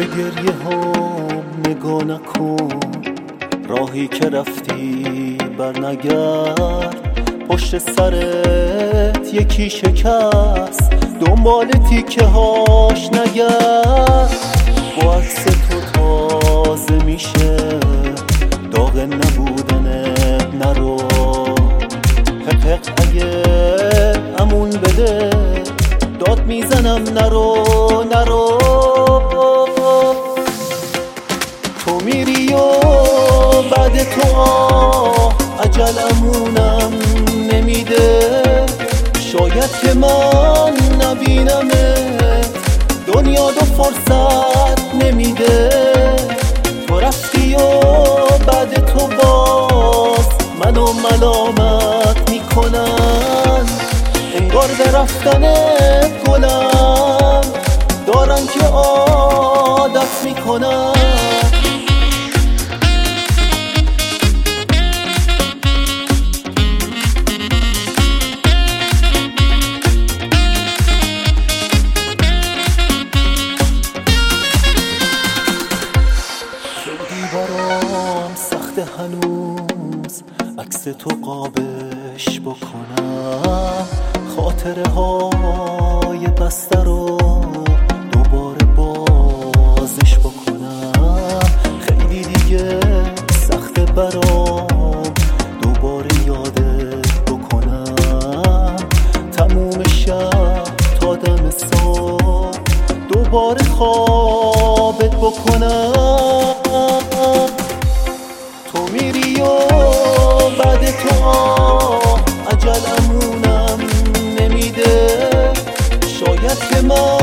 به گریه هم نگاه نکن، راهی که رفتی بر نگرد. پشت سرت یکی شکست، دنبال تیکه هاش نگرد. با عکس تو تازه میشه داغ نبودنت، نرو حق اگه امون بده داد میزنم، نرو نرو. تو میری و بعد تو عجل امونم نمیده. شاید که من نبینمت، دنیا دو فرصت نمیده. تو رفتی و بعد تو باز منو ملامت میکنن، انگار به رفتنت گلم دارن که عادت میکنن. برام سخت هنوز عکس تو قابش بکنم، خاطره های بسته رو دوباره بازش بکنم. خیلی دیگه سخت برام دوباره یادت بکنم. تموم شب تا دم صبح دوباره خوابت بکنم. تو میری و بعد تو عجل امونم نمیده. شاید که من